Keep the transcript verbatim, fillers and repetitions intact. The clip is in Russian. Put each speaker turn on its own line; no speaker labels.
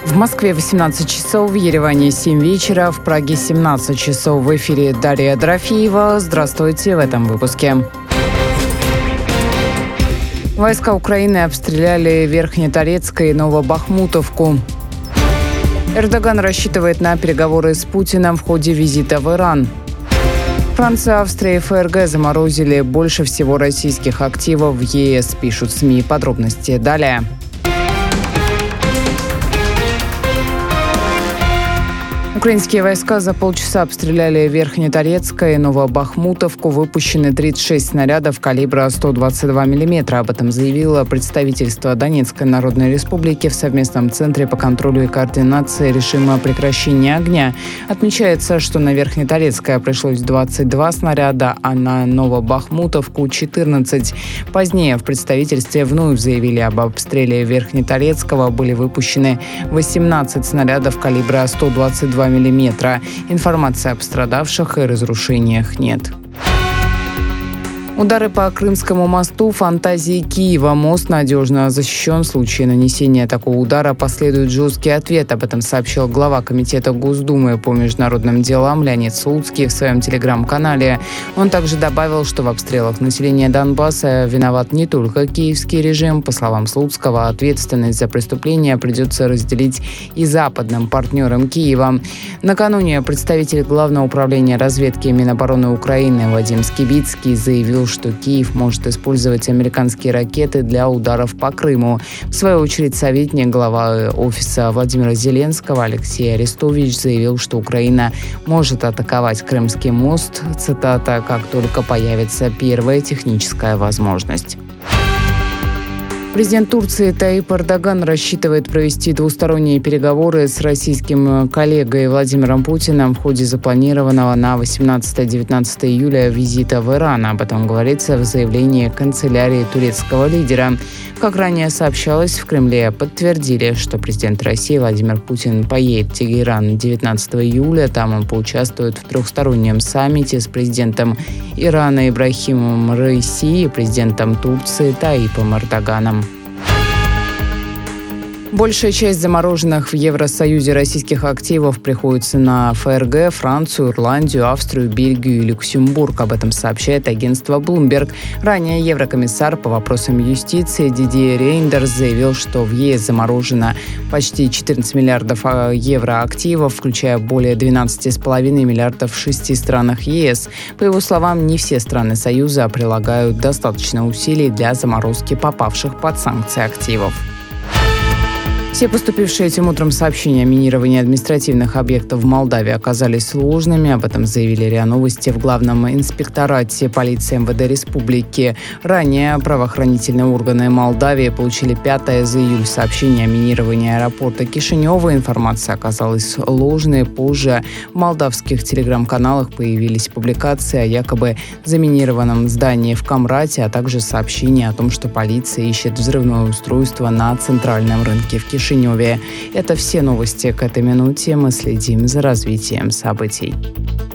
В Москве восемнадцать часов, в Ереване семь вечера, в Праге семнадцать часов. В эфире Дарья Дорофеева. Здравствуйте в этом выпуске. Войска Украины обстреляли Верхнеторецкое и Новобахмутовку. Эрдоган рассчитывает на переговоры с Путиным в ходе визита в Иран. Франция, Австрия и ФРГ заморозили больше всего российских активов в ЕС, пишут СМИ. Подробности далее. Украинские войска за полчаса обстреляли Верхнеторецкое и Новобахмутовку. Выпущены тридцать шесть снарядов калибра сто двадцать два миллиметра. Об этом заявило представительство Донецкой Народной Республики в совместном центре по контролю и координации режима прекращения огня. Отмечается, что на Верхнеторецкое пришлось двадцать два снаряда, а на Новобахмутовку четырнадцать. Позднее в представительстве вновь заявили об обстреле Верхнеторецкого. Были выпущены восемнадцать снарядов калибра сто двадцать два миллиметра. Информации о пострадавших и разрушениях нет. Удары по Крымскому мосту фантазии Киева. Мост надежно защищен. В случае нанесения такого удара последует жесткий ответ. Об этом сообщил глава Комитета Госдумы по международным делам Леонид Слуцкий в своем телеграм-канале. Он также добавил, что в обстрелах населения Донбасса виноват не только киевский режим. По словам Слуцкого, ответственность за преступление придется разделить и западным партнерам Киева. Накануне представитель Главного управления разведки Минобороны Украины Вадим Скибицкий заявил, что Киев может использовать американские ракеты для ударов по Крыму. В свою очередь, советник главы офиса Владимира Зеленского Алексей Арестович заявил, что Украина может атаковать Крымский мост, цитата, «как только появится первая техническая возможность». Президент Турции Таип Эрдоган рассчитывает провести двусторонние переговоры с российским коллегой Владимиром Путиным в ходе запланированного на восемнадцатое-девятнадцатое июля визита в Иран. Об этом говорится в заявлении канцелярии турецкого лидера. Как ранее сообщалось, в Кремле подтвердили, что президент России Владимир Путин поедет в Тегеран девятнадцатого июля. Там он поучаствует в трехстороннем саммите с президентом Ирана Ибрахимом Раиси и президентом Турции Таипом Эрдоганом. Большая часть замороженных в Евросоюзе российских активов приходится на ФРГ, Францию, Ирландию, Австрию, Бельгию и Люксембург. Об этом сообщает агентство Bloomberg. Ранее еврокомиссар по вопросам юстиции Дидье Рейндерс заявил, что в ЕС заморожено почти четырнадцать миллиардов евро активов, включая более двенадцать целых пять десятых миллиардов в шести странах ЕС. По его словам, не все страны Союза прилагают достаточно усилий для заморозки попавших под санкции активов. Все поступившие этим утром сообщения о минировании административных объектов в Молдавии оказались сложными. Об этом заявили РИА Новости в Главном инспекторате полиции эм вэ дэ республики. Ранее правоохранительные органы Молдавии получили пятое за июль сообщение о минировании аэропорта Кишинева. Информация оказалась ложной. Позже в молдавских телеграм-каналах появились публикации о якобы заминированном здании в Камрате, а также сообщения о том, что полиция ищет взрывное устройство на центральном рынке в Кишиневе. Это все новости к этой минуте. Мы следим за развитием событий.